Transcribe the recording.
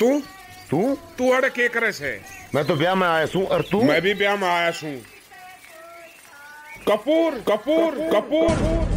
तू तू तू अड़े के करे से? मैं तो ब्याह में आया हूँ। और तू? मैं भी ब्याह में आया हूँ। कपूर कपूर कपूर।